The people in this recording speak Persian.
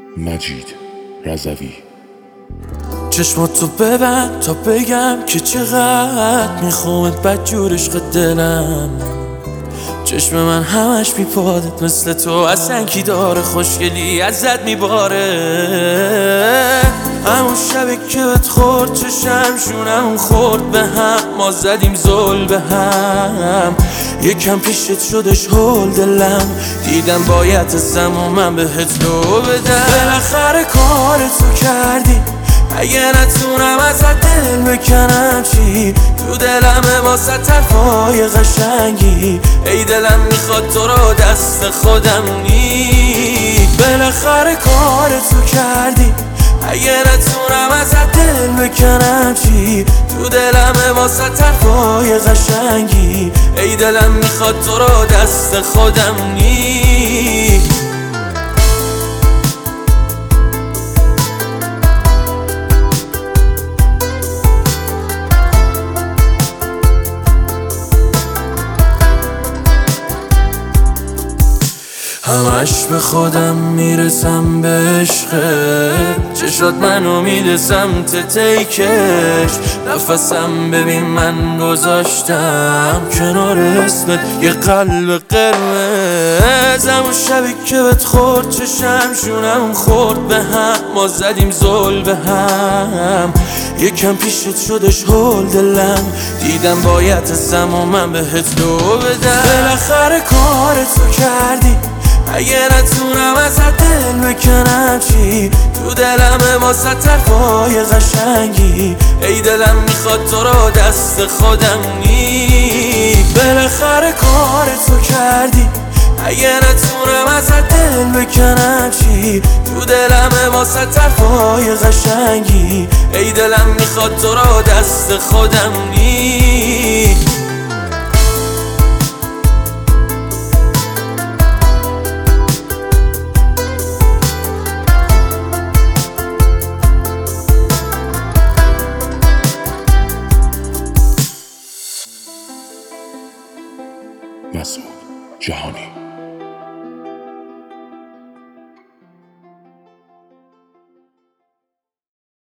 مجید رضوی. چشماتو ببند تا بگم که چقدر میخوامت بدجور عشق دلم. چشم من همش میپادت مثل تو اصلا کی داره، خوشگلی ازت میباره. همون شبی که بهت خورد چشم شونم خورد به هم، ما زدیم زل به هم. یکم پیشت شدش هول دلم، دیدم باید ازم و من بهت لو بدم. بالاخره کارتو کردی، اگه نتونم ازت دل بکنم چی؟ تو دلم واسه طرفای قشنگی، ای دلم میخواد تو رو دست خودم نی. بالاخره کارتو کردی، اگه نتونم ازت دل بکنم چی؟ تو دلم واسه طرفای قشنگی، ای دلم میخواد تو رو دست خودم نی. همش به خودم میرسم به عشقت، چشات منو میده سمت تیکش. نفسم ببین من گذاشتم کنار اسمت یه قلب قرمز. همون شبی که بهت خورد چشم شونم خورد به هم، ما زدیم زل به هم. یکم پیشت شدش هول دلم، دیدم باید ازم و من بهت لو بدم. بالاخره کارتو کردی، اگه نتونم ازت دل بکنم چی؟ تو دلم واسه طرفای قشنگی، ای دلم میخواد تو رو دست خودم نی. بالاخره کارتو کردی، اگه نتونم ازت دل بکنم چی؟ تو دلم واسه طرفای قشنگی، ای دلم میخواد تو رو دست خودم نی. مسعود جهانی.